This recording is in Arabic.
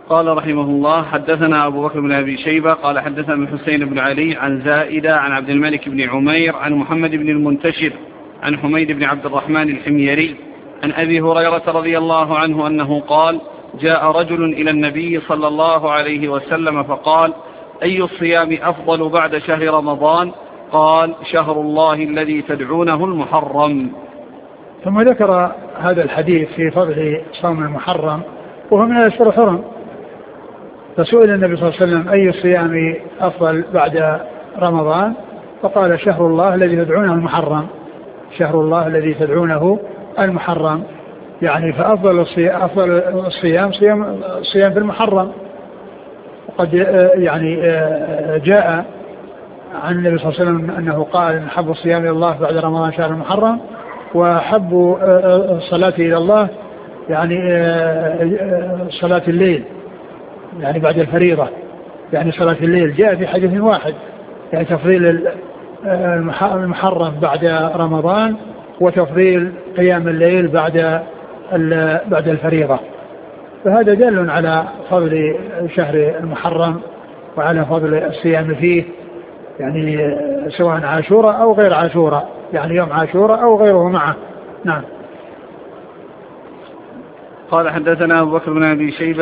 قال رحمه الله: حدثنا أبو بكر بن أبي شيبة قال حدثنا الحسين بن علي عن زائدة عن عبد الملك بن عمير عن محمد بن المنتشر عن حميد بن عبد الرحمن الحميري عن أبي هريرة رضي الله عنه أنه قال: جاء رجل إلى النبي صلى الله عليه وسلم فقال: أي الصيام أفضل بعد شهر رمضان؟ قال: شهر الله الذي تدعونه المحرم. ثم ذكر هذا الحديث في فضل صوم المحرم وهو من الأشهر الحرم. فسئل النبي صلى الله عليه وسلم: أي الصيام أفضل بعد رمضان؟ فقال: شهر الله الذي تدعونه المحرم. شهر الله الذي تدعونه المحرم، يعني فأفضل الصيام صيام في المحرم. وقد يعني جاء عن النبي صلى الله عليه وسلم أنه قال: إن حب الصيام إلى الله بعد رمضان شهر المحرم، وحب الصلاة إلى الله يعني صلاة الليل، يعني بعد الفريضة، يعني صلاة الليل. جاء في حديث واحد يعني تفضيل المحرم بعد رمضان وتفضيل قيام الليل بعد الفريضة. فهذا دل على فضل شهر المحرم وعلى فضل الصيام فيه، يعني سواء عاشوراء أو غير عاشوراء، يعني يوم عاشوراء أو غيره معه. نعم. قال: حدثنا أبو بكر بن أبي شيبة